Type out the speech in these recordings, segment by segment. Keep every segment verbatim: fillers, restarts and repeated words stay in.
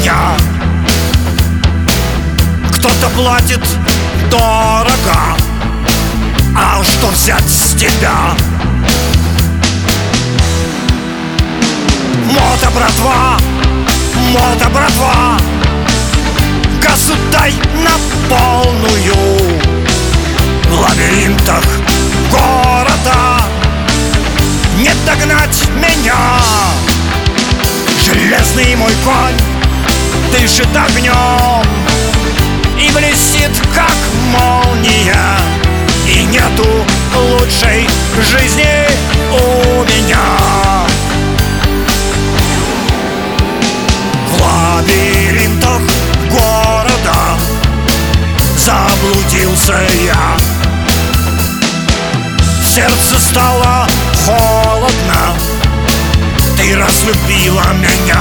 меня. Кто-то платит дорого, а что взять с тебя? Мото, братва, мото, братва, газу дай на полную. В лабиринтах города не догнать меня. Железный мой конь дышит огнем и блестит, как молния. И нету лучшей жизни у меня. В лабиринтах города заблудился я. Сердце стало холодно, ты разлюбила меня.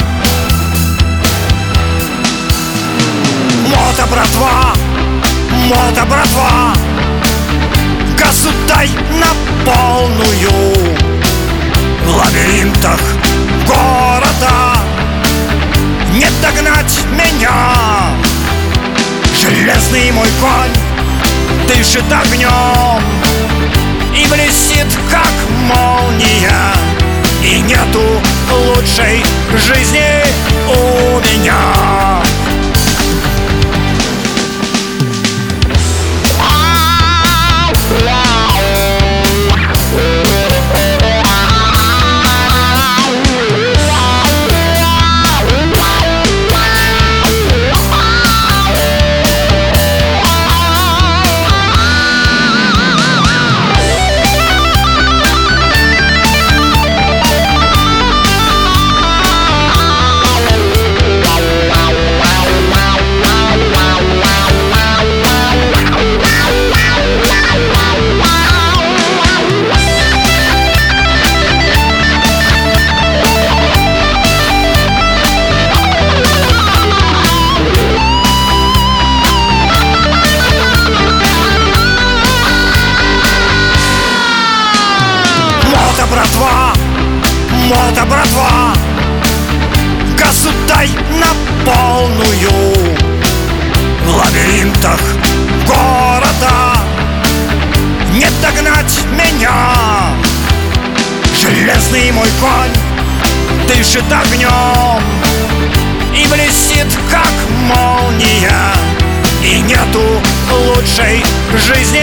Мото, братва, мото, братва, газу дай на полную. В лабиринтах города не догнать меня. Железный мой конь дышит огнем и блестит, как молния. И нету лучшей жизни у меня. Мото, братва, мото, братва, газу дай на полную. В лабиринтах города не догнать меня. Железный мой конь дышит огнем и блестит, как молния. И нету лучшей жизни